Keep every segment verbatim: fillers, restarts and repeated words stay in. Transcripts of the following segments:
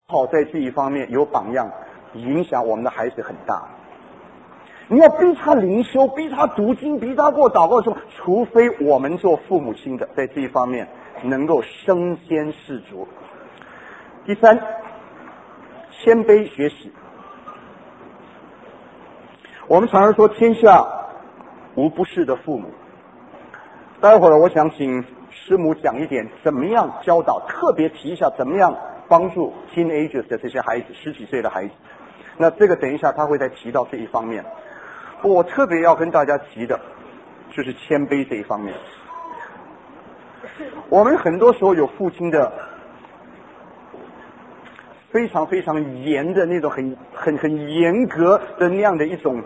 好在这一方面有榜样，影响我们的孩子很大。你要逼他灵修，逼他读经，逼他过祷告中，除非我们做父母亲的在这一方面能够身先士卒。第三，谦卑学习。我们常常说天下无不是的父母，待会儿我想请师母讲一点怎么样教导，特别提一下怎么样帮助 teenagers 的这些孩子，十几岁的孩子。那这个等一下他会再提到这一方面。我特别要跟大家提的就是谦卑这一方面。我们很多时候有父亲的非常非常严的那种很很很严格的那样的一种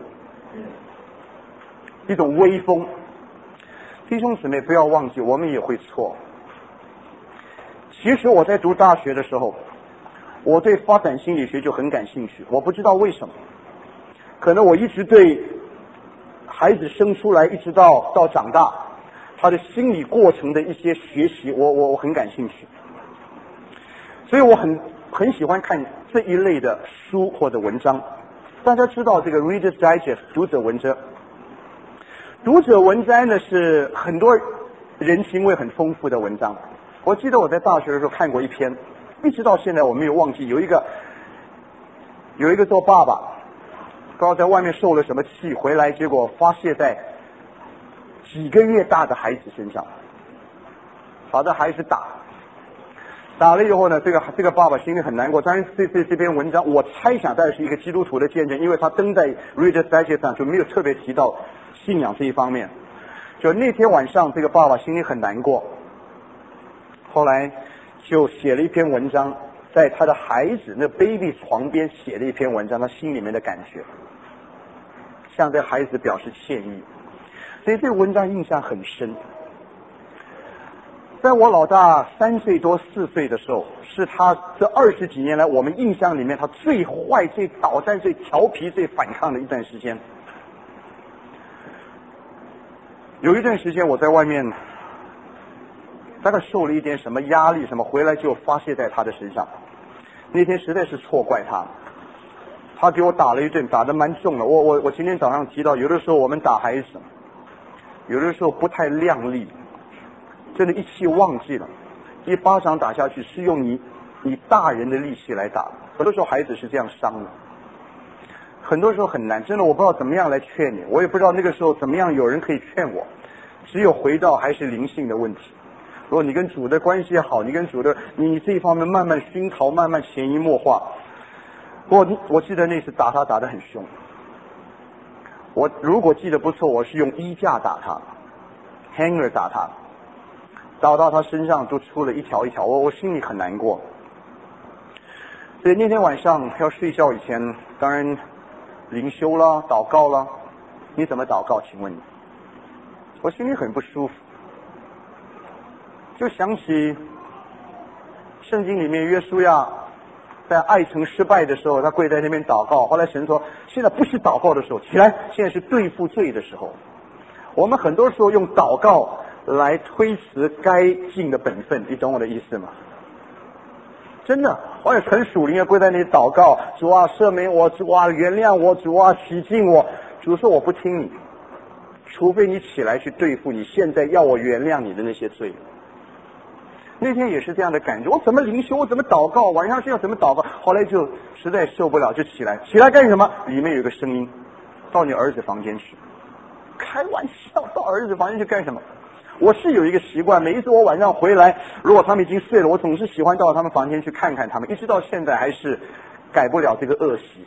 一种威风。弟兄姊妹不要忘记，我们也会错。其实我在读大学的时候，我对发展心理学就很感兴趣，我不知道为什么，可能我一直对孩子生出来一直到到长大他的心理过程的一些学习，我我我很感兴趣，所以我很很喜欢看这一类的书或者文章。大家知道这个 Reader's Digest 读者文摘，读者文摘呢是很多人情味很丰富的文章。我记得我在大学的时候看过一篇，一直到现在我没有忘记，有一个有一个做爸爸不知道在外面受了什么气，回来结果发泄在几个月大的孩子身上，把这孩子打打了以后呢，这个这个爸爸心里很难过。当然这这这篇文章我猜想大概是一个基督徒的见证，因为他登在 Reader's Digest 上就没有特别提到信仰这一方面。就那天晚上这个爸爸心里很难过，后来就写了一篇文章，在他的孩子那 baby 床边写了一篇文章，他心里面的感觉，向这孩子表示歉意。所以这个文章印象很深。在我老大三岁多四岁的时候，是他这二十几年来我们印象里面他最坏、最捣蛋、最调皮、最反抗的一段时间。有一段时间我在外面大概受了一点什么压力什么，回来就发泄在他的身上。那天实在是错怪他，他给我打了一顿，打得蛮重的。我我我今天早上提到，有的时候我们打孩子，有的时候不太亮丽，真的一气忘记了，一巴掌打下去是用你你大人的力气来打，很多时候孩子是这样伤的，很多时候很难，真的我不知道怎么样来劝你，我也不知道那个时候怎么样有人可以劝我，只有回到还是灵性的问题。如果你跟主的关系好，你跟主的你这一方面慢慢熏陶，慢慢潜移默化。我我记得那次打他打得很凶，我如果记得不错，我是用衣架打他 hanger 打他，打到他身上都出了一条一条，我我心里很难过。所以那天晚上要睡觉以前，当然灵修啦，祷告啦。你怎么祷告？请问你？我心里很不舒服，就想起圣经里面约书亚在爱城失败的时候，他跪在那边祷告。后来神说，现在不是祷告的时候，起来，现在是对付罪的时候。我们很多时候用祷告来推辞该尽的本分，你懂我的意思吗？真的，我也很属灵的跪在那里祷告，主啊赦免我，主啊原谅我，主啊洗净我。主说我不听你，除非你起来去对付你现在要我原谅你的那些罪。那天也是这样的感觉，我怎么灵修，我怎么祷告，晚上睡觉怎么祷告，后来就实在受不了，就起来，起来干什么？里面有个声音，到你儿子房间去。开玩笑，到儿子房间去干什么？我是有一个习惯，每一次我晚上回来，如果他们已经睡了，我总是喜欢到他们房间去看看他们，一直到现在还是改不了这个恶习。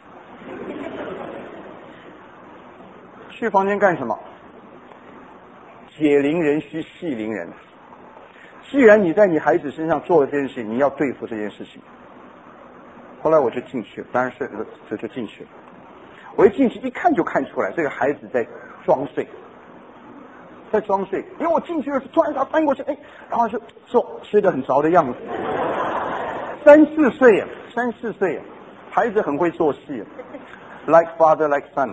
去房间干什么？解铃人须系铃人。既然你在你孩子身上做了这件事情，你要对付这件事情。后来我就进去了，当然是就就进去了。我一进去一看就看出来，这个孩子在装睡，在装睡。因为我进去的时候，突然他翻过去，哎，然后就做睡得很着的样子。三四岁，三四岁，孩子很会做戏 ，like father like son。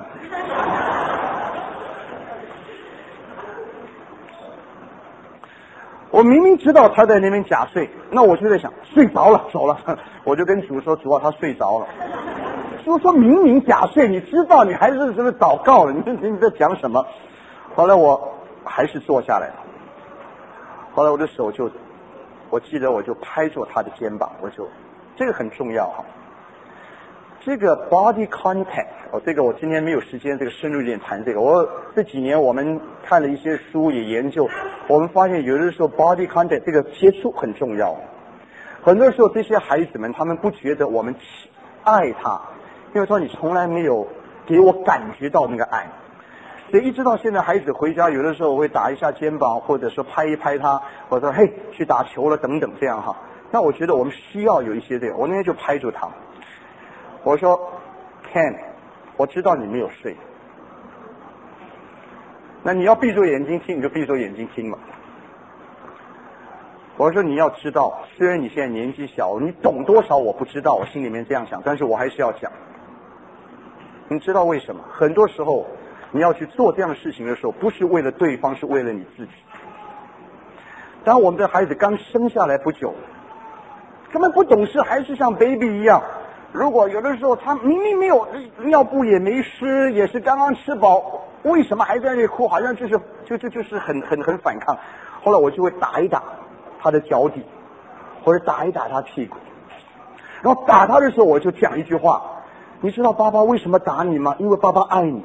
我明明知道他在那边假睡，那我就在想睡着了，走了，我就跟主说主啊，他睡着了。主说明明假睡，你知道你还是什么祷告了？你你你在讲什么？后来我还是坐下来了，后来我的手就，我记得我就拍住他的肩膀，我就这个很重要哈。这个 body contact， 哦，这个我今天没有时间这个深入一点谈这个。我这几年我们看了一些书也研究，我们发现有的时候 body contact 这个接触很重要。很多时候这些孩子们他们不觉得我们爱他，因为说你从来没有给我感觉到那个爱。所以一直到现在孩子回家，有的时候我会打一下肩膀，或者说拍一拍他，或者说嘿去打球了等等这样哈。那我觉得我们需要有一些这个，我那天就拍住他。我说 Ken， 我知道你没有睡，那你要闭住眼睛听你就闭住眼睛听嘛。我说你要知道，虽然你现在年纪小，你懂多少我不知道，我心里面这样想，但是我还是要讲。你知道为什么？很多时候你要去做这样的事情的时候，不是为了对方，是为了你自己。当我们的孩子刚生下来不久，根本不懂事，还是像 baby 一样。如果有的时候他明明没有尿布也没湿，也是刚刚吃饱，为什么还在那哭？好像就是就就就是很很很反抗。后来我就会打一打他的脚底，或者打一打他屁股。然后打他的时候，我就讲一句话：你知道爸爸为什么打你吗？因为爸爸爱你。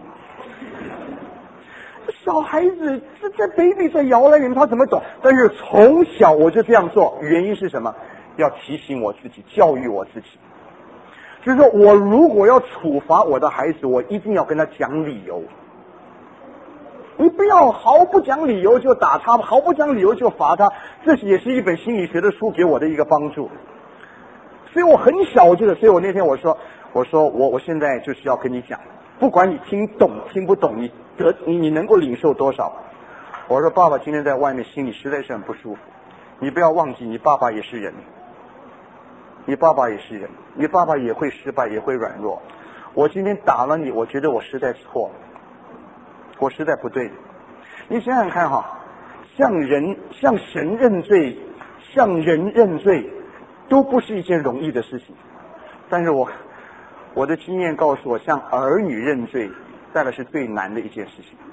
小孩子这这 baby 在摇篮里面，他怎么懂？但是从小我就这样做，原因是什么？要提醒我自己，教育我自己。就是说我如果要处罚我的孩子，我一定要跟他讲理由。你不要毫不讲理由就打他，毫不讲理由就罚他，这也是一本心理学的书给我的一个帮助。所以我很小这个，所以我那天我说，我说我我现在就是要跟你讲，不管你听懂听不懂，你得你你能够领受多少。我说爸爸今天在外面心里实在是很不舒服，你不要忘记你爸爸也是人。你爸爸也是人，你爸爸也会失败，也会软弱。我今天打了你，我觉得我实在错了，我实在不对。你想想看哈，向人向神认罪，向人认罪，都不是一件容易的事情。但是我我的经验告诉我，向儿女认罪，再来是最难的一件事情。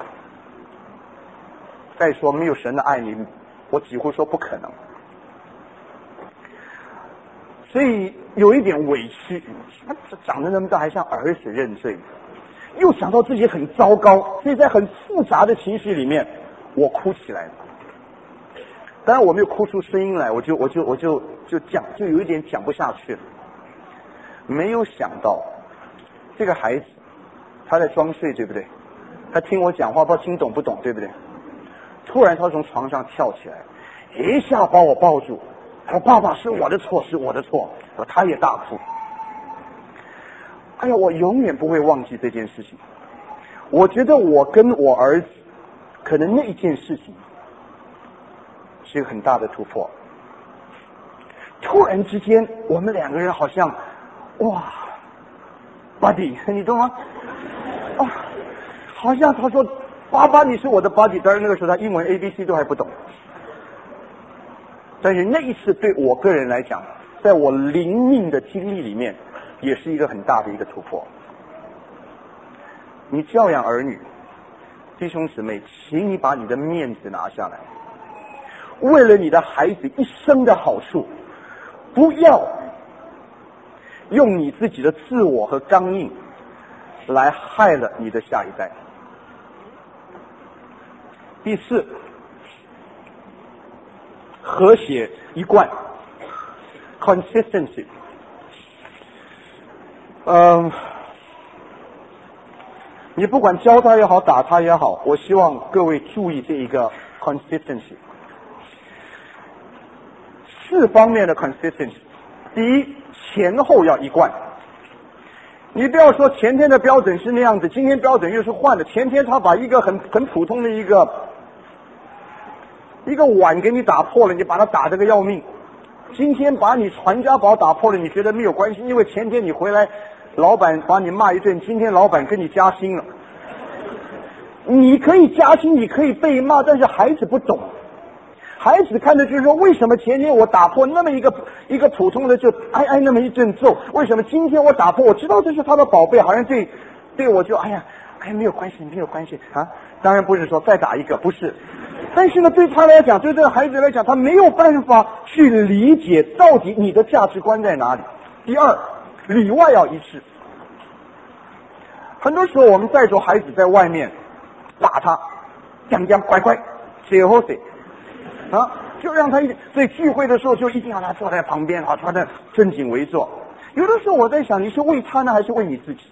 再说没有神的爱你，我几乎说不可能。所以有一点委屈，他长得那么大还向儿子认罪，又想到自己很糟糕，所以在很复杂的情绪里面，我哭起来了。当然我没有哭出声音来，我就我就我就就讲，就有一点讲不下去了。没有想到这个孩子他在装睡，对不对？他听我讲话不知道听懂不懂，对不对？突然他从床上跳起来，一下把我抱住。他说爸爸是我的错，是我的错。他也大哭。哎呀，我永远不会忘记这件事情。我觉得我跟我儿子可能那一件事情是一个很大的突破。突然之间我们两个人好像哇 buddy， 你懂吗？啊，好像他说爸爸你是我的 buddy， 当然那个时候他英文 A B C 都还不懂。但是那一次对我个人来讲，在我灵命的经历里面，也是一个很大的一个突破。你教养儿女，弟兄姊妹，请你把你的面子拿下来，为了你的孩子一生的好处，不要用你自己的自我和刚硬来害了你的下一代。第四，和谐一贯 consistency。 嗯，你不管教他也好，打他也好，我希望各位注意这一个 consistency。 四方面的 consistency。 第一，前后要一贯。你不要说前天的标准是那样子，今天标准又是换的。前天他把一个很很普通的一个一个碗给你打破了，你把它打得个要命。今天把你传家宝打破了，你觉得没有关系，因为前天你回来老板把你骂一顿，今天老板跟你加薪了。你可以加薪，你可以被骂，但是孩子不懂， 孩子看的就是说，为什么前天我打破那么一个一个普通的就挨挨那么一阵揍，为什么今天我打破？我知道这是他的宝贝，好像对对我就哎呀哎没有关系没有关系啊。当然不是说再打一个，不是。但是呢，对他来讲，对这个孩子来讲，他没有办法去理解到底你的价值观在哪里。第二，里外要一致。很多时候我们带着孩子在外面打他，讲讲乖乖，谁和谁啊，就让他一所以聚会的时候就一定要他坐在旁边啊，他的正襟危坐。有的时候我在想，你是为他呢，还是为你自己？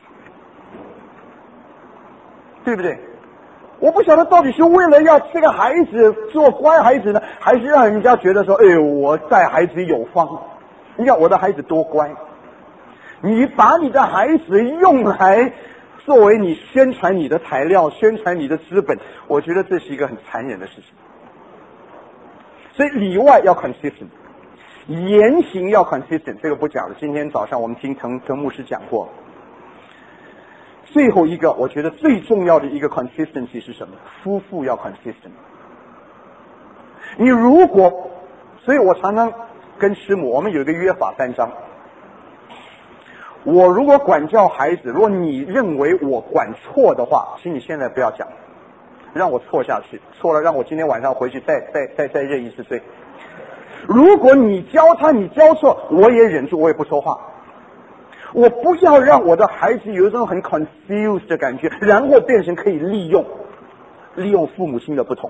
对不对？我不晓得到底是为了要这个孩子做乖孩子呢，还是让人家觉得说，哎呦，我带孩子有方。你看我的孩子多乖，你把你的孩子用来作为你宣传你的材料，宣传你的资本，我觉得这是一个很残忍的事情。所以里外要 consistent， 言行要 consistent， 这个不讲了。今天早上我们听滕滕牧师讲过。最后一个，我觉得最重要的一个 consistency 是什么？夫妇要 consistent。你如果，所以我常常跟师母，我们有一个约法三章。我如果管教孩子，如果你认为我管错的话，请你现在不要讲，让我错下去，错了让我今天晚上回去再再再再认一次罪。如果你教他你教错，我也忍住，我也不说话。我不要让我的孩子有一种很 confused 的感觉，然后变成可以利用利用父母亲的不同。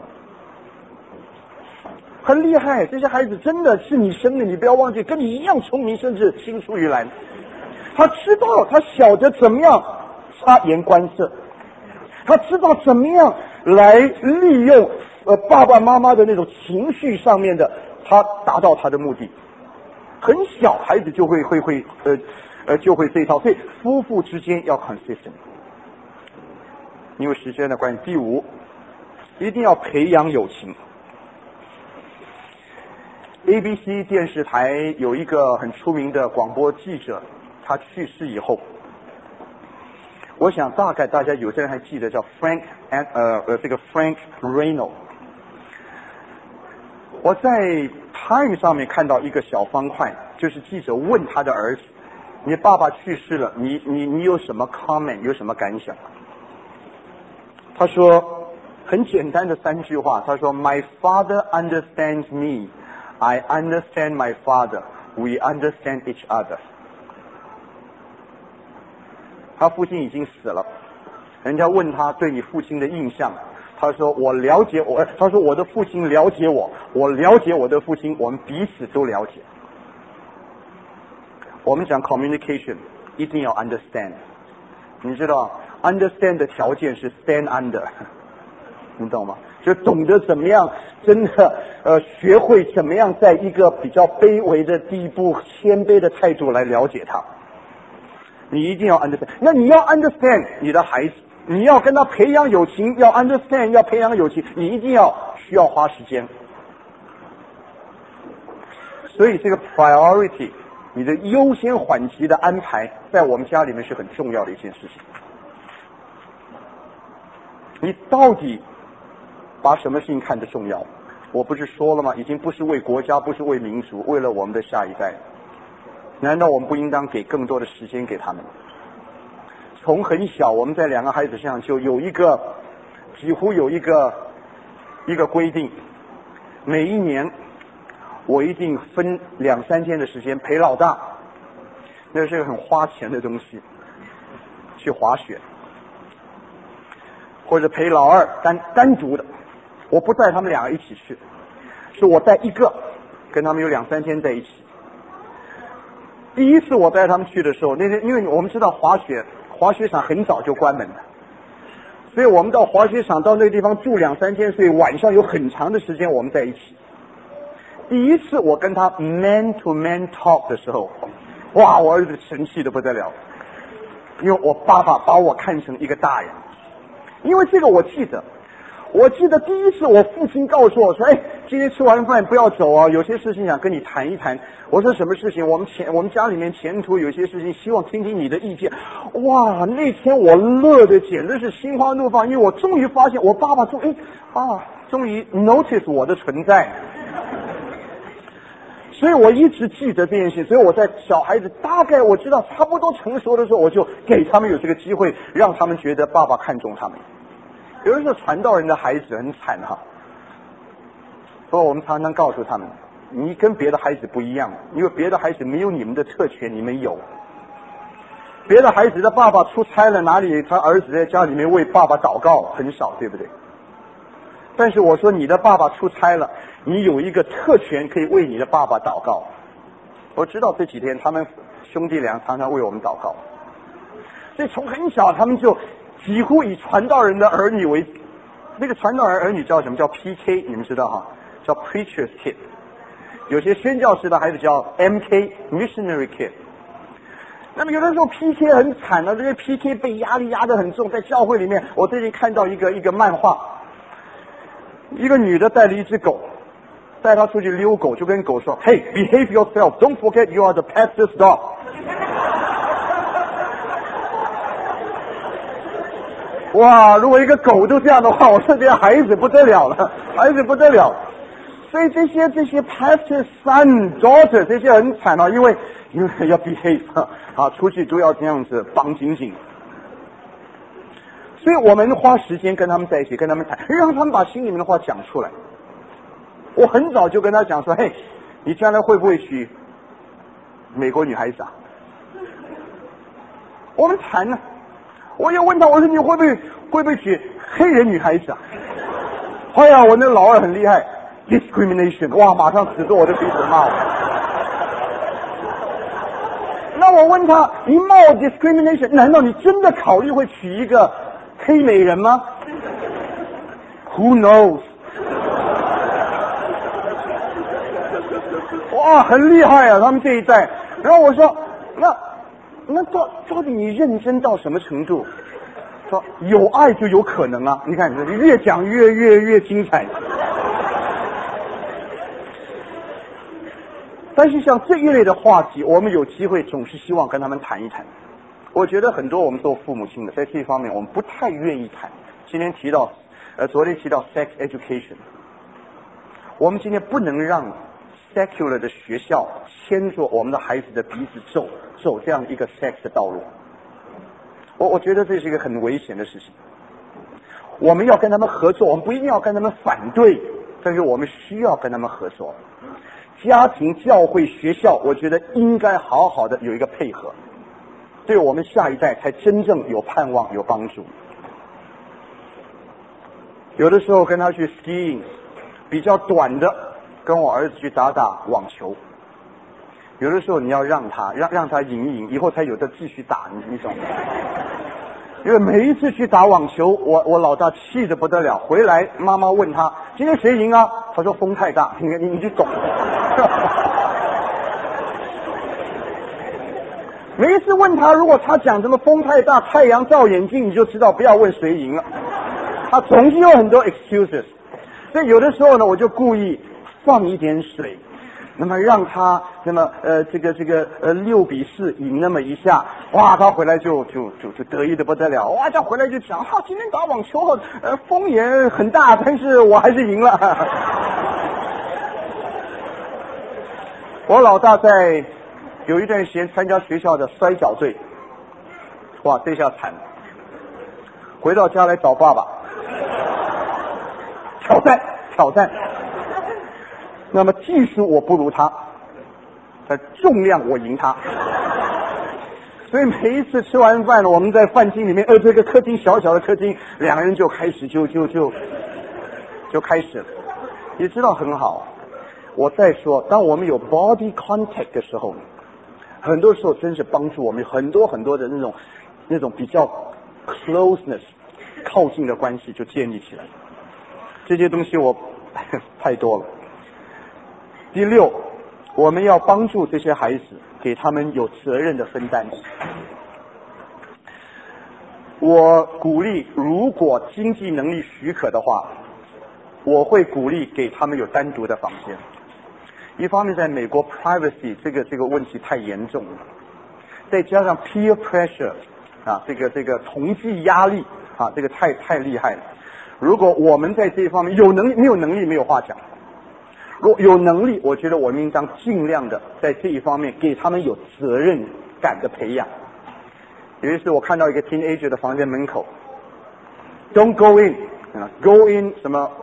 很厉害，这些孩子真的是你生的，你不要忘记，跟你一样聪明，甚至青出于蓝。他知道，他晓得怎么样察言观色，他知道怎么样来利用呃爸爸妈妈的那种情绪上面的，他达到他的目的。很小孩子就会会会呃呃就会这一套，所以夫妇之间要 consistent。因为时间的关系，第五，一定要培养友情。A B C 电视台有一个很出名的广播记者，他去世以后，我想大概大家有些人还记得叫 Frank 呃呃这个 Frank Reno。我在 Time 上面看到一个小方块，就是记者问他的儿子：“你爸爸去世了，你你你有什么 comment， 有什么感想？”他说很简单的三句话，他说 ：“My father understands me, I understand my father, we understand each other。”他父亲已经死了，人家问他对你父亲的印象，他说我了解我，他说我的父亲了解我，我了解我的父亲，我们彼此都了解。我们讲 communication 一定要 understand， 你知道 understand 的条件是 stand under， 你懂吗？就懂得怎么样真的呃学会怎么样在一个比较卑微的地步，谦卑的态度来了解他。你一定要 understand， 那你要 understand 你的孩子，你要跟他培养友情，要 understand 要培养友情，你一定要需要花时间。所以这个 priority， 你的优先缓急的安排，在我们家里面是很重要的一件事情。你到底把什么事情看得重要？我不是说了吗？已经不是为国家，不是为民族，为了我们的下一代。难道我们不应当给更多的时间给他们？从很小，我们在两个孩子身上就有一个，几乎有一个一个规定，每一年我一定分两三天的时间陪老大，那是个很花钱的东西，去滑雪，或者陪老二单单独的，我不带他们两个一起去，是我带一个，跟他们有两三天在一起。第一次我带他们去的时候，那天因为我们知道滑雪滑雪场很早就关门了，所以我们到滑雪场到那个地方住两三天，所以晚上有很长的时间我们在一起。第一次我跟他 man to man talk 的时候，哇，我儿子生气的不得了，因为我爸爸把我看成一个大人。因为这个我记得，我记得第一次我父亲告诉我说，哎，今天吃完饭不要走啊，有些事情想跟你谈一谈。我说什么事情？我们前我们家里面前途有些事情，希望听听你的意见。哇，那天我乐的简直是心花怒放，因为我终于发现我爸爸终哎啊，终于 notice 我的存在。 所以我一直记得这件事，所以我在小孩子大概我知道差不多成熟的时候，我就给他们有这个机会，让他们觉得爸爸看重他们。有的时候传道人的孩子很惨哈，所以我们常常告诉他们，你跟别的孩子不一样，因为别的孩子没有你们的特权，你们有。别的孩子的爸爸出差了，哪里他儿子在家里面为爸爸祷告很少，对不对？但是我说你的爸爸出差了，你有一个特权可以为你的爸爸祷告。我知道这几天他们兄弟俩常常为我们祷告，所以从很小他们就几乎以传道人的儿女为，那个传道人儿女叫什么？叫 P K， 你们知道哈，叫 Preacher's Kid。有些宣教师的孩子叫 M K Missionary Kid。那么有的时候 P K 很惨的，这些 P K 被压力压得很重。在教会里面，我最近看到一个一个漫画，一个女的带了一只狗，带她出去遛狗，就跟狗说 ：“Hey, behave yourself. Don't forget you are the pastor's dog.” 哇！如果一个狗都这样的话，我说这些孩子不得了了，孩子不得了。所以这些这些 pastor son daughter 这些很惨啊，因为因为要 behave 啊，出去都要这样子绑紧紧。所以我们花时间跟他们在一起，跟他们谈，让他们把心里面的话讲出来。我很早就跟他讲说，嘿，你将来会不会娶美国女孩子啊？我们谈呢。我也问他，我说你会不会会不会娶黑人女孩子啊？哎呀，我那老二很厉害 ，discrimination， 哇，马上指着我的鼻子骂我。那我问他，你骂我 discrimination， 难道你真的考虑会娶一个黑美人吗 ？Who knows？ 哇，很厉害啊，他们这一代。然后我说，那。那到到底你认真到什么程度？说有爱就有可能啊！你看，越讲越越越精彩。但是像这一类的话题，我们有机会总是希望跟他们谈一谈。我觉得很多我们做父母亲的，在这方面我们不太愿意谈。今天提到，呃，昨天提到 sex education， 我们今天不能让secular 的学校牵着我们的孩子的鼻子走走这样一个 sex 的道路，我我觉得这是一个很危险的事情。我们要跟他们合作，我们不一定要跟他们反对，但是我们需要跟他们合作。家庭、教会、学校，我觉得应该好好的有一个配合，对我们下一代才真正有盼望、有帮助。有的时候跟他去 skiing， 比较短的。跟我儿子去打打网球，有的时候你要让他让让他赢一赢，以后才有的继续打，你你懂吗？因为每一次去打网球，我我老大气得不得了，回来妈妈问他今天谁赢啊？他说风太大，你你你就懂。每一次问他，如果他讲什么风太大、太阳照眼睛，你就知道不要问谁赢了。他总是有很多 excuses， 所以有的时候呢，我就故意放一点水，那么让他那么呃这个这个呃六比四赢那么一下，哇，他回来就就就就得意的不得了，哇，他回来就讲哈、啊，今天打网球呃风也很大，但是我还是赢了。我老大在有一段时间参加学校的摔跤队，哇，这下惨了，回到家来找爸爸挑战挑战。那么技术我不如他，但重量我赢他。所以每一次吃完饭，我们在饭厅里面，呃，这个客厅小小的客厅，两个人就开始就就就就开始了。你知道很好。我再说，当我们有 body contact 的时候，很多时候真是帮助我们很多很多的那种那种比较 closeness 靠近的关系就建立起来。这些东西我太多了。第六，我们要帮助这些孩子，给他们有责任的分担。我鼓励，如果经济能力许可的话，我会鼓励给他们有单独的房间。一方面，在美国 privacy 这个这个问题太严重了，再加上 peer pressure 啊，这个这个同济压力啊，这个太太厉害了。如果我们在这一方面有能力，没有能力没有话讲。 如果有能力，我觉得我们应当尽量的在这一方面给他们有责任感的培养。有一次我看到一个 teenager 的房间门口 ，Don't go in，go in 什么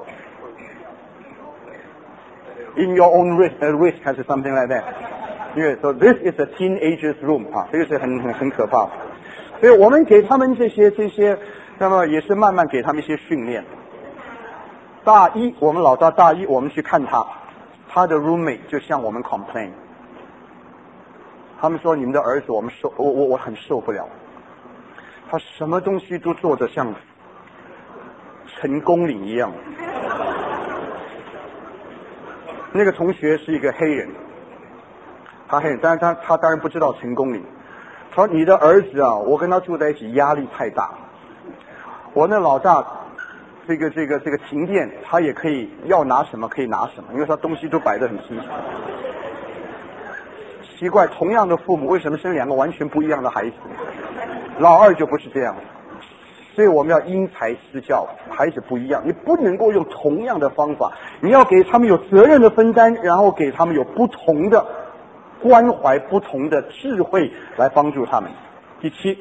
，in your own risk， uh, risk 还是 something like that。因为 so this is a teenager's room 啊，这个是很很很可怕的。所以我们给他们这些这些，那么也是慢慢给他们一些训练。大一，我们老大大一，我们去看他，他的 roommate 就向我们 complain， 他们说你们的儿子我们受我我我很受不了，他什么东西都做得像陈公岭一样。那个同学是一个黑人，他黑人，但是他他当然不知道陈公岭。他说你的儿子啊，我跟他住在一起压力太大，我那老大这个这个这个停电他也可以要拿什么可以拿什么，因为他东西都摆得很清楚。奇怪，同样的父母为什么生两个完全不一样的孩子？老二就不是这样，所以我们要因材施教，孩子不一样，你不能够用同样的方法，你要给他们有责任的分担，然后给他们有不同的关怀，不同的智慧来帮助他们。第七，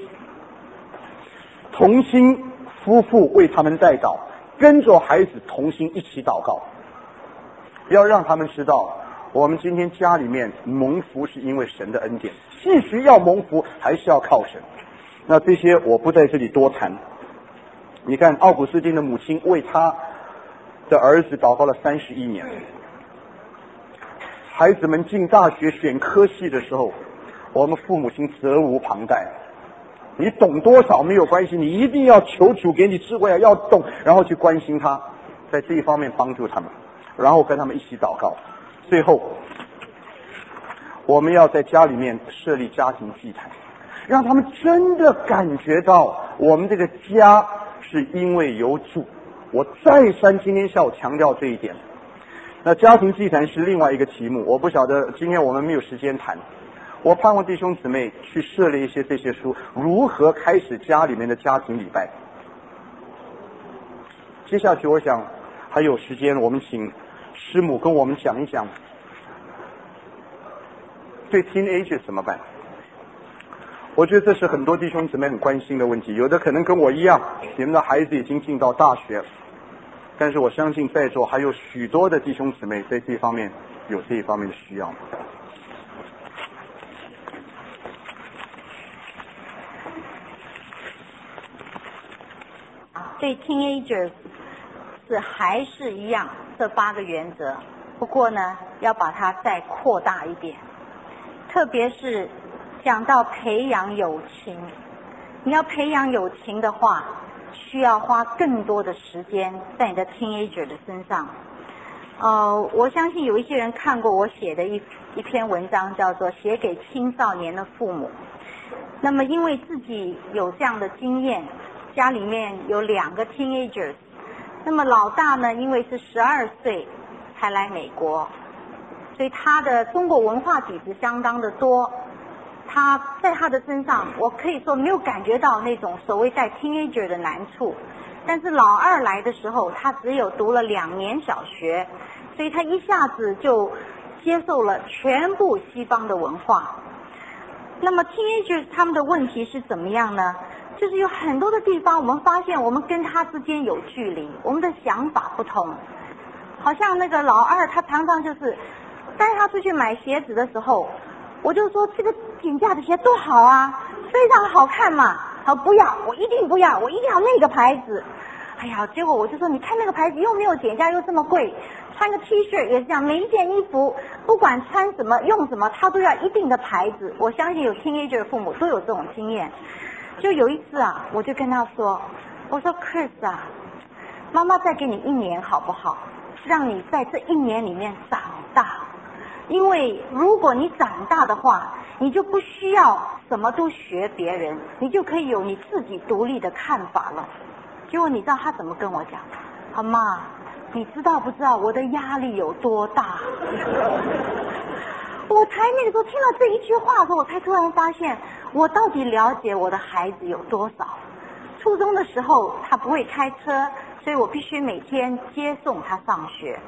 同心夫妇为他们代祷，跟着孩子同心一起祷告，要让他们知道我们今天家里面蒙福是因为神的恩典，继续要蒙福还是要靠神。那这些我不在这里多谈。你看奥古斯丁的母亲为他的儿子祷告了三十一年，孩子们进大学选科系的时候，我们父母亲责无旁贷。你懂多少没有关系，你一定要求主给你智慧，要懂，然后去关心他，在这一方面帮助他们，然后跟他们一起祷告。最后，我们要在家里面设立家庭祭坛，让他们真的感觉到我们这个家是因为有主。我再三今天下午强调这一点。那家庭祭坛是另外一个题目，我不晓得今天我们没有时间谈。我盼望弟兄姊妹去设立一些这些书，如何开始家里面的家庭礼拜。接下去我想还有时间，我们请师母跟我们讲一讲对 teenager 怎么办。我觉得这是很多弟兄姊妹很关心的问题，有的可能跟我一样，你们的孩子已经进到大学，但是我相信在座还有许多的弟兄姊妹在这方面有这一方面的需要。 对 teenagers 是还是一样这八个原则，不过呢要把它再扩大一点，特别是讲到培养友情。你要培养友情的话，需要花更多的时间在你的 teenager 的身上。呃，我相信有一些人看过我写的一一篇文章，叫做写给青少年的父母。那么因为自己有这样的经验，家里面有两个 teenagers， 那么老大呢，因为是十二岁才来美国，所以他的中国文化底子相当的多。他在他的身上，我可以说没有感觉到那种所谓带 teenager 的难处。但是老二来的时候，他只有读了两年小学，所以他一下子就接受了全部西方的文化。那么 teenagers 他们的问题是怎么样呢？就是有很多的地方我们发现我们跟他之间有距离，我们的想法不同。好像那个老二他常常就是带他出去买鞋子的时候，我就说这个减价的鞋多好啊，非常好看嘛。他说不要，我一定不要，我一定要那个牌子。哎呀，结果我就说你看那个牌子又没有减价又这么贵，穿个 T 恤也是这样，每一件衣服不管穿什么用什么，他都要一定的牌子。我相信有 teenager 父母都有这种经验。就有一次啊，我就跟他说，我说 Chris 啊，妈妈再给你一年好不好，让你在这一年里面长大。因为如果你长大的话，你就不需要什么都学别人，你就可以有你自己独立的看法了。结果你知道他怎么跟我讲？他妈，你知道不知道我的压力有多大？我才那个时候听到这一句话的时候，我才突然发现我到底了解我的孩子有多少。初中的时候他不会开车，所以我必须每天接送他上学。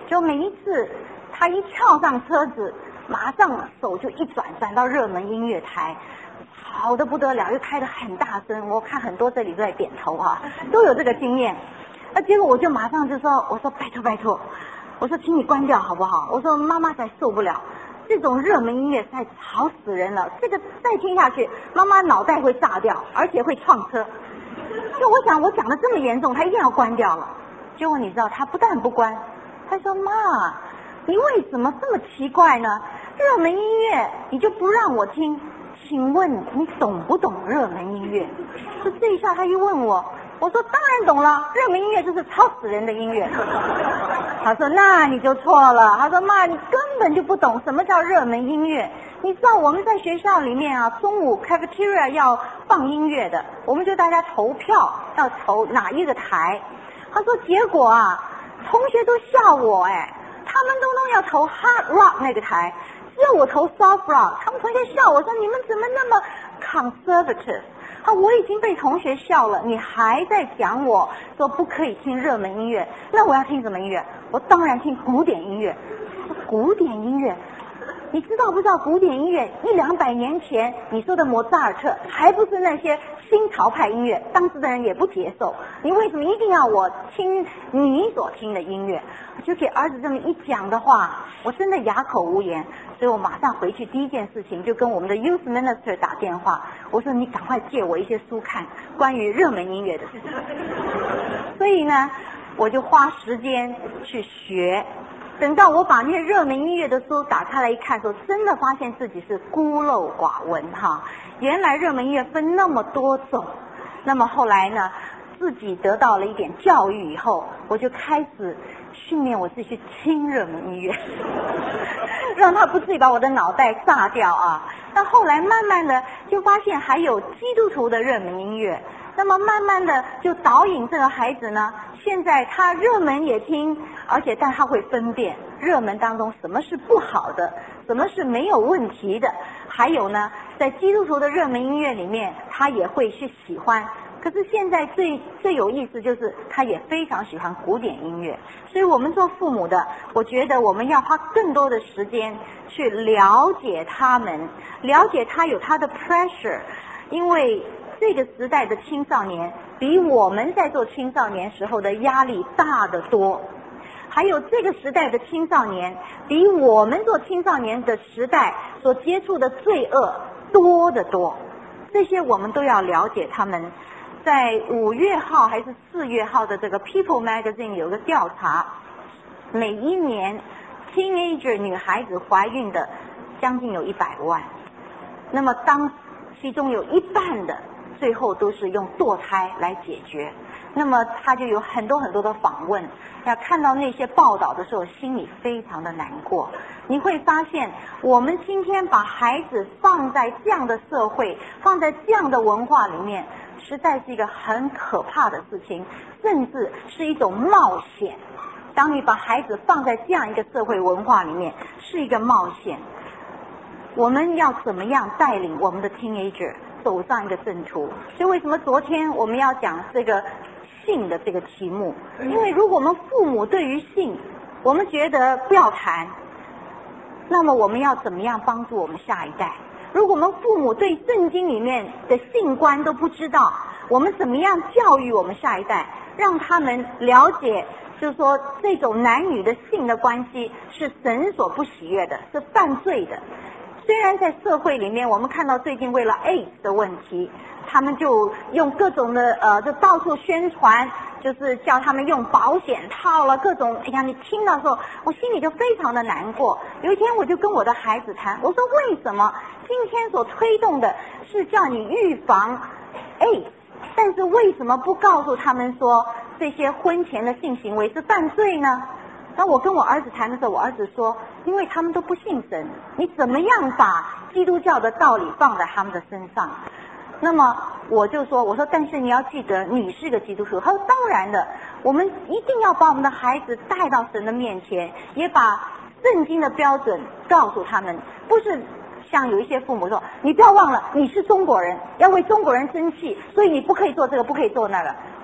就每一次他一跳上车子，马上手就一转转到热门音乐台，好的不得了，又开得很大声。我看很多这里都在点头啊，都有这个经验。那结果我就马上就说，我说拜托拜托，我说请你关掉好不好？我说妈妈才受不了，这种热门音乐实在吵死人了，这个再听下去，妈妈脑袋会炸掉，而且会撞车。就我想我讲的这么严重，他一定要关掉了。结果你知道他不但不关，他说妈，你为什么这么奇怪呢？热门音乐你就不让我听，请问你懂不懂热门音乐？就这一下他一问我，我说当然懂了，热门音乐就是吵死人的音乐。他说那你就错了，他说妈，你根本就不懂什么叫热门音乐。你知道我们在学校里面啊，中午 cafeteria 要放音乐的，我们就大家投票要投哪一个台。他说结果啊，同学都笑我哎，他们都都要投 hard rock 那个台，只有我投 soft rock。他们同学笑我说你们怎么那么 conservative？啊，我已经被同学笑了，你还在讲我说不可以听热门音乐，那我要听什么音乐？我当然听古典音乐。古典音乐，你知道不知道古典音乐一两百年前你说的莫扎尔特还不是那些新潮派音乐，当时的人也不接受，你为什么一定要我听你所听的音乐？就给儿子这么一讲的话，我真的哑口无言。所以我马上回去第一件事情就跟我们的 youth minister 打电话，我说你赶快借我一些书看关于热门音乐的事情。所以呢我就花时间去学，等到我把那些热门音乐的书打开来一看的时候，真的发现自己是孤陋寡闻哈。原来热门音乐分那么多种。那么后来呢，自己得到了一点教育以后，我就开始训练我自己去听热门音乐，让他不至于把我的脑袋炸掉啊。那后来慢慢的就发现还有基督徒的热门音乐，那么慢慢的就导引这个孩子呢，现在他热门也听，而且但他会分辨热门当中什么是不好的，什么是没有问题的，还有呢，在基督徒的热门音乐里面，他也会去喜欢。可是现在最最有意思就是他也非常喜欢古典音乐，所以我们做父母的，我觉得我们要花更多的时间去了解他们，了解他有他的 pressure， 因为这个时代的青少年比我们在做青少年时候的压力大得多，还有这个时代的青少年比我们做青少年的时代所接触的罪恶多得多，这些我们都要了解他们。在五月号还是四月号的这个 People Magazine 有个调查，每一年 teenager 女孩子怀孕的将近有一百万，那么当其中有一半的最后都是用堕胎来解决。那么他就有很多很多的访问，要看到那些报道的时候心里非常的难过。你会发现我们今天把孩子放在这样的社会，放在这样的文化里面，实在是一个很可怕的事情，甚至是一种冒险。当你把孩子放在这样一个社会文化里面，是一个冒险。我们要怎么样带领我们的 teenager 走上一个正途？所以为什么昨天我们要讲这个性的这个题目？因为如果我们父母对于性我们觉得不要谈，那么我们要怎么样帮助我们下一代？如果我们父母对圣经里面的性观都不知道，我们怎么样教育我们下一代，让他们了解，就是说这种男女的性的关系是神所不喜悦的，是犯罪的。虽然在社会里面我们看到最近为了 AIDS 的问题，他们就用各种的呃就到处宣传，就是叫他们用保险套了各种，哎呀你听到时候我心里就非常的难过。有一天我就跟我的孩子谈，我说为什么今天所推动的是叫你预防 AIDS， 但是为什么不告诉他们说这些婚前的性行为是犯罪呢？那我跟我儿子谈的时候，我儿子说因为他们都不信神，你怎么样把基督教的道理放在他们的身上？那么我就说，我说但是你要记得你是个基督徒。他说当然的，我们一定要把我们的孩子带到神的面前，也把圣经的标准告诉他们，不是像有一些父母说你不要忘了你是中国人，要为中国人争气，所以你不可以做这个不可以做那个。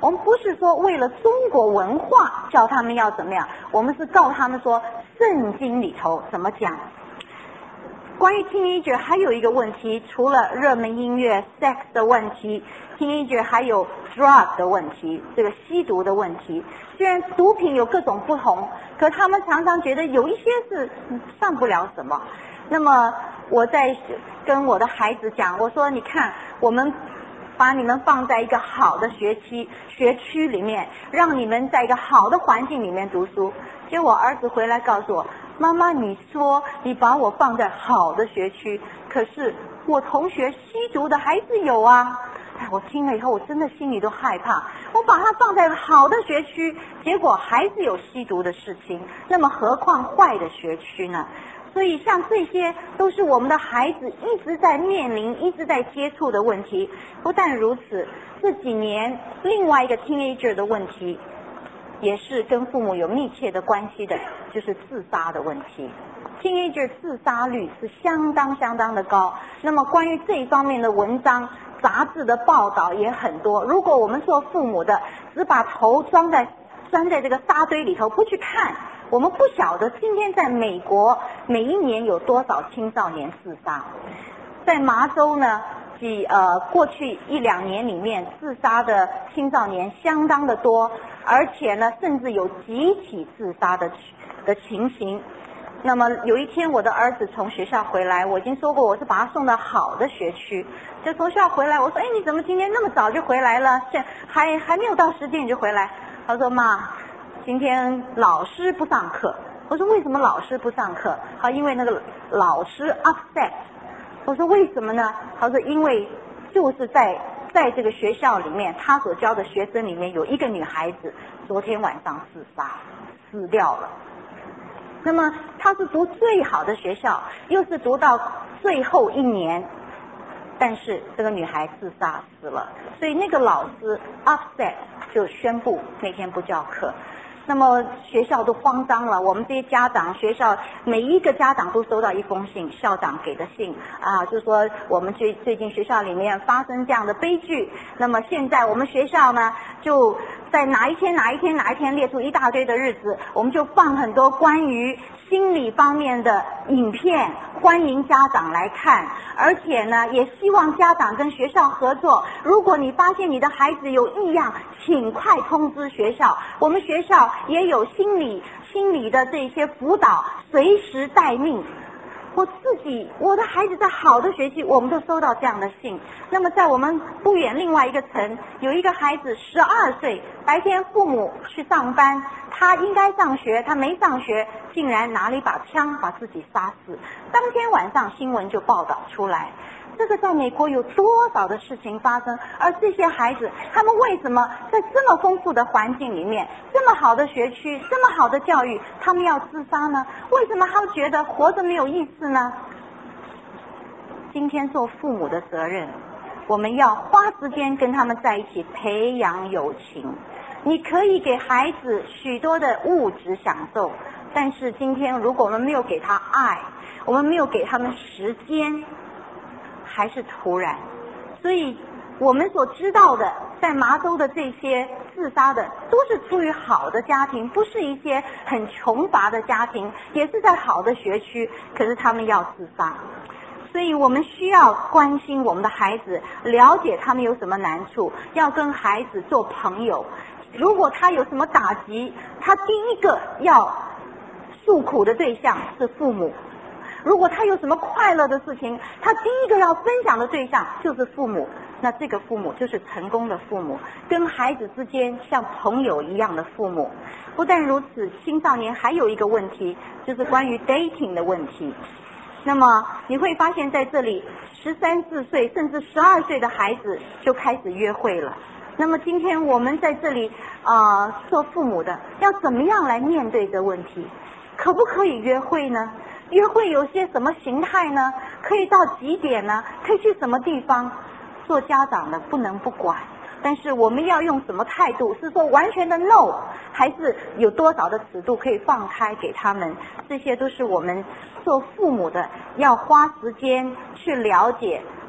我们不是说为了中国文化教他们要怎么样，我们是告诉他们说圣经里头怎么讲。关于 teenager 还有一个问题，除了热门音乐 sex 的问题， teenager 还有 drug 的问题，这个吸毒的问题。虽然毒品有各种不同，可他们常常觉得有一些是算不了什么。那么我在跟我的孩子讲，我说你看，我们把你们放在一个好的学区学区里面，让你们在一个好的环境里面读书。结果我儿子回来告诉我，妈妈，你说你把我放在好的学区，可是我同学吸毒的还是有啊。哎，我听了以后我真的心里都害怕，我把他放在好的学区，结果还是有吸毒的事情，那么何况坏的学区呢？所以像这些都是我们的孩子一直在面临一直在接触的问题。不但如此，这几年另外一个 teenager 的问题也是跟父母有密切的关系的，就是自杀的问题。teenager 自杀率是相当相当的高，那么关于这一方面的文章杂志的报道也很多。如果我们做父母的只把头装在钻在这个沙堆里头不去看，我们不晓得今天在美国每一年有多少青少年自杀。在麻州呢，几呃过去一两年里面自杀的青少年相当的多，而且呢甚至有集体自杀的的情形。那么有一天我的儿子从学校回来，我已经说过我是把他送到好的学区，就从学校回来，我说哎你怎么今天那么早就回来了，现还还没有到时间你就回来？他说妈，今天老师不上课。我说为什么老师不上课？他因为那个老师 upset。我说为什么呢？他说因为就是在在这个学校里面，他所教的学生里面有一个女孩子昨天晚上自杀死掉了。那么他是读最好的学校，又是读到最后一年，但是这个女孩自杀死了，所以那个老师 upset 就宣布那天不教课。那么学校都慌张了，我们这些家长，学校每一个家长都收到一封信，校长给的信啊，就说我们最最近学校里面发生这样的悲剧，那么现在我们学校呢就在哪一天哪一天哪一天列出一大堆的日子，我们就放很多关于心理方面的影片，欢迎家长来看，而且呢也希望家长跟学校合作，如果你发现你的孩子有异样，请快通知学校，我们学校也有心理心理的这些辅导，随时待命。我自己我的孩子在好的学区，我们都收到这样的信。那么在我们不远另外一个城，有一个孩子十二岁，白天父母去上班，他应该上学，他没上学，竟然拿了一把枪把自己杀死。当天晚上新闻就报道出来，这个在美国有多少的事情发生？而这些孩子，他们为什么在这么丰富的环境里面，这么好的学区，这么好的教育，他们要自杀呢？为什么他们觉得活着没有意思呢？今天做父母的责任，我们要花时间跟他们在一起培养友情。你可以给孩子许多的物质享受，但是今天如果我们没有给他爱，我们没有给他们时间，还是突然。所以我们所知道的在麻州的这些自杀的都是出于好的家庭，不是一些很穷乏的家庭，也是在好的学区，可是他们要自杀。所以我们需要关心我们的孩子，了解他们有什么难处，要跟孩子做朋友。如果他有什么打击，他第一个要诉苦的对象是父母。如果他有什么快乐的事情，他第一个要分享的对象就是父母，那这个父母就是成功的父母，跟孩子之间像朋友一样的父母。不但如此，青少年还有一个问题，就是关于 dating 的问题。那么你会发现在这里十三四岁甚至十二岁的孩子就开始约会了。那么今天我们在这里啊、呃，做父母的要怎么样来面对这问题？可不可以约会呢？约会有些什么形态呢？可以到几点呢？可以去什么地方？做家长的不能不管，但是我们要用什么态度？是说完全的 no， 还是有多少的尺度可以放开给他们？这些都是我们做父母的要花时间去了解，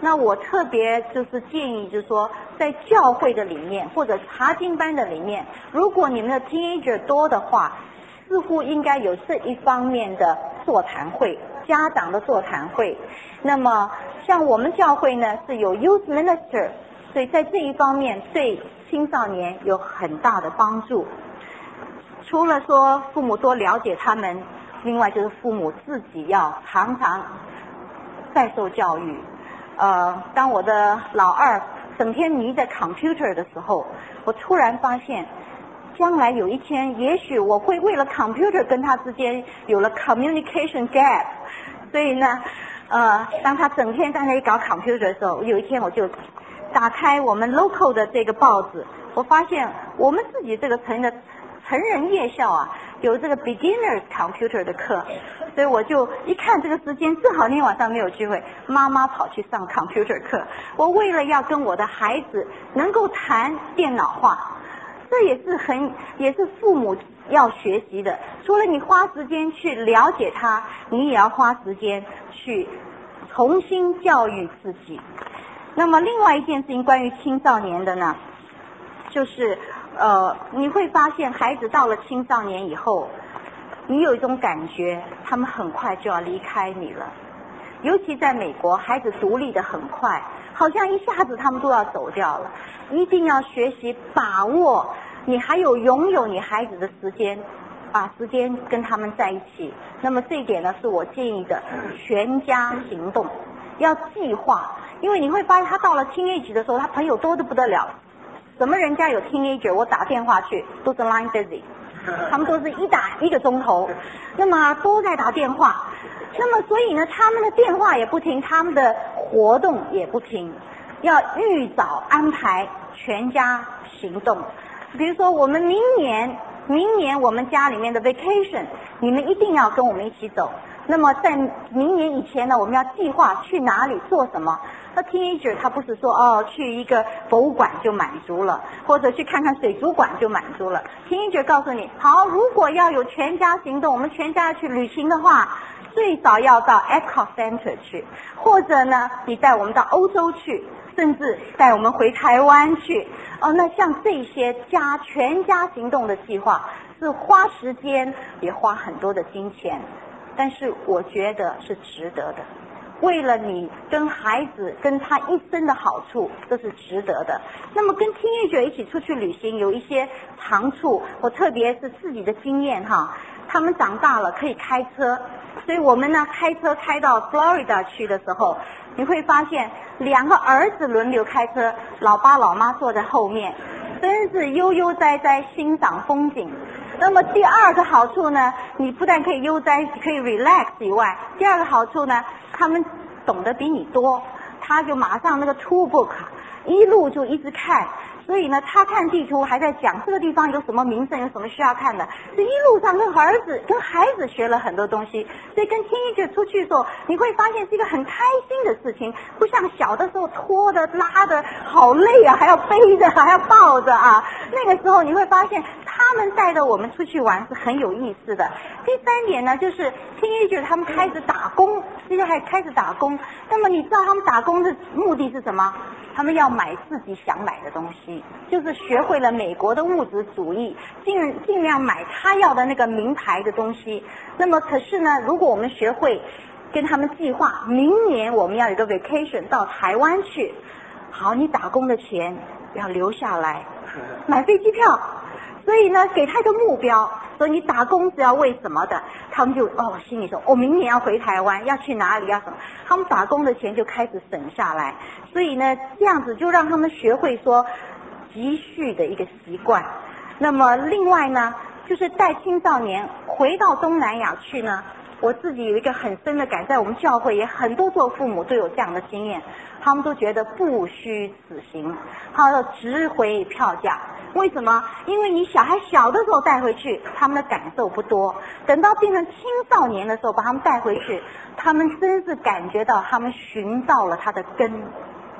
那我特别就是建议，就是说在教会的里面或者查经班的里面，如果你们的 teenager 多的话，似乎应该有这一方面的座谈会，家长的座谈会。那么像我们教会呢是有 youth minister， 所以在这一方面对青少年有很大的帮助。除了说父母多了解他们，另外就是父母自己要常常在受教育。呃，当我的老二整天迷在 computer 的时候，我突然发现将来有一天也许我会为了 computer 跟他之间有了 communication gap。 所以呢呃，当他整天在那里搞 computer 的时候，有一天我就打开我们 local 的这个报纸，我发现我们自己这个城的成人夜校啊有这个 beginner computer 的课，所以我就一看这个时间正好那天晚上没有聚会，妈妈跑去上 computer 课。我为了要跟我的孩子能够谈电脑化，这也是很也是父母要学习的。除了你花时间去了解他，你也要花时间去重新教育自己。那么另外一件事情关于青少年的呢，就是呃，你会发现孩子到了青少年以后，你有一种感觉他们很快就要离开你了。尤其在美国，孩子独立的很快，好像一下子他们都要走掉了。一定要学习把握你还有拥有你孩子的时间，把时间跟他们在一起。那么这一点呢是我建议的，全家行动要计划。因为你会发现他到了 teenage 的时候，他朋友多得不得了，什么人家有 teenager 我打电话去都是 line busy， 他们都是一打一个钟头，那么都在打电话。那么所以呢他们的电话也不停，他们的活动也不停，要预早安排全家行动。比如说我们明年明年我们家里面的 vacation， 你们一定要跟我们一起走。那么在明年以前呢，我们要计划去哪里做什么。那 teenager 他不是说哦去一个博物馆就满足了，或者去看看水族馆就满足了。teenager 告诉你，好，如果要有全家行动，我们全家去旅行的话，最少要到 Epcot Center 去，或者呢你带我们到欧洲去，甚至带我们回台湾去。哦，那像这些家全家行动的计划是花时间也花很多的金钱，但是我觉得是值得的。为了你跟孩子跟他一生的好处，这是值得的。那么跟 teenager 一起出去旅行有一些长处，我特别是自己的经验哈，他们长大了可以开车，所以我们呢开车开到 Florida 去的时候，你会发现两个儿子轮流开车，老爸老妈坐在后面，真是悠悠哉哉欣赏风景。那么第二个好处呢，你不但可以悠哉可以 relax 以外，第二个好处呢，他们懂得比你多，他就马上那个 tour book 一路就一直看，所以呢他看地图还在讲这个地方有什么名胜，有什么需要看的，这一路上跟儿子跟孩子学了很多东西。所以跟 teenager 出去的时候，你会发现是一个很开心的事情，不像小的时候拖的拉的好累啊，还要背着还要抱着啊。那个时候你会发现他们带着我们出去玩是很有意思的。第三点呢，就是 teenager 他们开始打工，现在还开始打工。那么你知道他们打工的目的是什么？他们要买自己想买的东西，就是学会了美国的物质主义，尽尽量买他要的那个名牌的东西。那么可是呢，如果我们学会跟他们计划，明年我们要有个 vacation 到台湾去，好，你打工的钱要留下来买飞机票。所以呢给他一个目标，所以你打工是要为什么的，他们就哦心里说我、哦、明年要回台湾，要去哪里要什么，他们打工的钱就开始省下来。所以呢这样子就让他们学会说积蓄的一个习惯。那么另外呢就是带青少年回到东南亚去呢，我自己有一个很深的感，在我们教会也很多做父母都有这样的经验，他们都觉得不虚此行，他要值回票价。为什么？因为你小孩小的时候带回去，他们的感受不多，等到变成青少年的时候把他们带回去，他们真是感觉到他们寻到了他的根，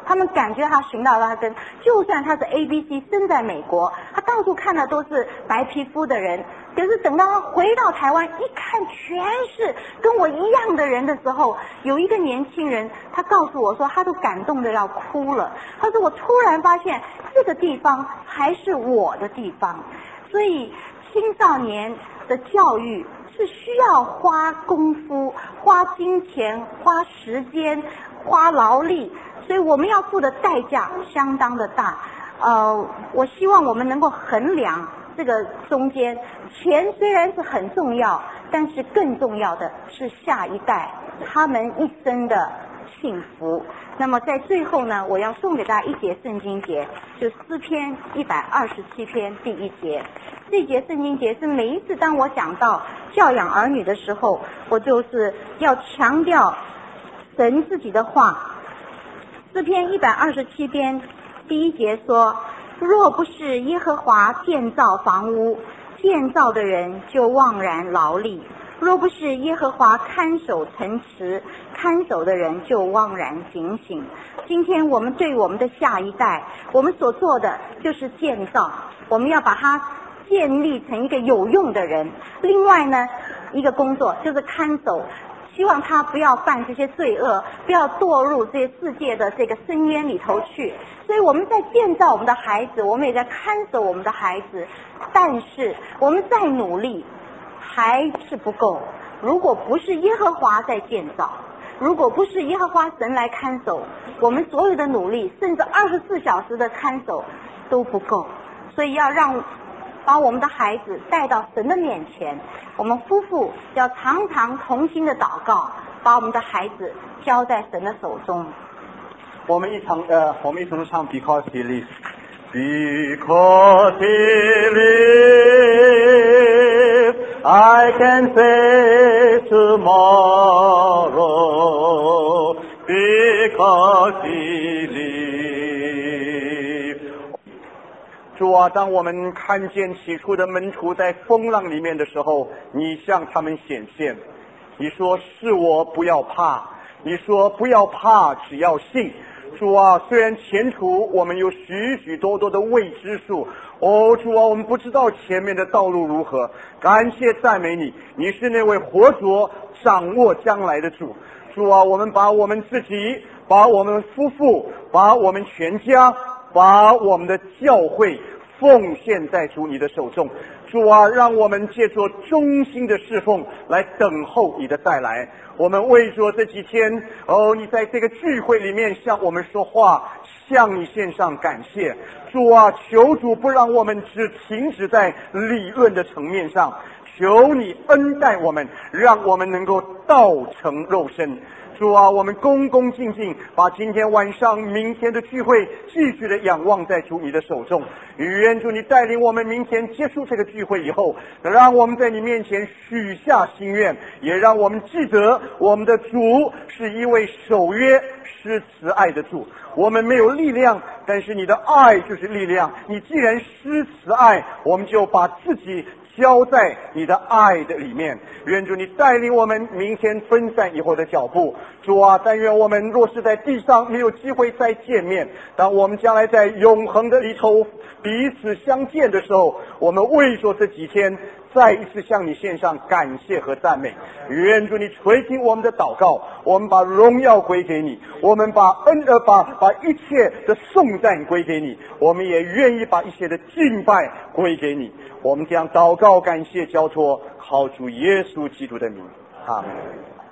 他们感觉他寻到他根，就算他是 A B C 生在美国，他到处看的都是白皮肤的人，可是等到他回到台湾一看全是跟我一样的人的时候，有一个年轻人他告诉我说他都感动的要哭了，他说我突然发现这个地方还是我的地方。所以青少年的教育是需要花功夫、花金钱、花时间、花劳力，所以我们要付的代价相当的大。呃，我希望我们能够衡量这个中间，钱虽然是很重要，但是更重要的是下一代他们一生的幸福。那么在最后呢，我要送给大家一节圣经节，就诗篇一百二十七篇第一节。这节圣经节是每一次当我讲到教养儿女的时候，我就是要强调神自己的话。诗篇一百二十七篇第一节说，若不是耶和华建造房屋，建造的人就妄然劳力；若不是耶和华看守城池，看守的人就妄然警醒。今天我们对我们的下一代，我们所做的就是建造，我们要把它建立成一个有用的人。另外呢，一个工作就是看守，希望他不要犯这些罪恶，不要堕入这些世界的这个深渊里头去。所以我们在建造我们的孩子，我们也在看守我们的孩子，但是我们再努力还是不够。如果不是耶和华在建造，如果不是耶和华神来看守，我们所有的努力甚至二十四小时的看守都不够。所以要让把我们的孩子带到神的面前，我们夫妇要常常同心的祷告，把我们的孩子交在神的手中。 我们一唱呃，我们一同唱 Because He lives, Because He lives, I can face tomorrow, Because He lives。主啊，当我们看见起初的门徒在风浪里面的时候，你向他们显现，你说是我，不要怕，你说不要怕，只要信。主啊，虽然前途我们有许许多多的未知数，哦，主啊，我们不知道前面的道路如何，感谢赞美你，你是那位活着掌握将来的主。主啊，我们把我们自己，把我们夫妇，把我们全家，把我们的教会奉献在主你的手中。主啊，让我们借着忠心的侍奉来等候你的再来。我们为着这几天，哦，你在这个聚会里面向我们说话，向你献上感谢。主啊，求主不让我们只停止在理论的层面上，求你恩待我们，让我们能够道成肉身。主啊，我们恭恭敬敬把今天晚上明天的聚会继续的仰望在主你的手中。愿主你带领我们明天结束这个聚会以后，让我们在你面前许下心愿，也让我们记得我们的主是一位守约施慈爱的主。我们没有力量，但是你的爱就是力量。你既然施慈爱，我们就把自己交在你的爱的里面。愿主你带领我们明天分散以后的脚步。主啊，但愿我们若是在地上没有机会再见面，当我们将来在永恒的里头彼此相见的时候，我们为着这几天再一次向你献上感谢和赞美。愿主你垂听我们的祷告，我们把荣耀归给你，我们把恩呃把把一切的颂赞归给你，我们也愿意把一切的敬拜归给你。我们将祷告感谢交托，靠主耶稣基督的名，阿们。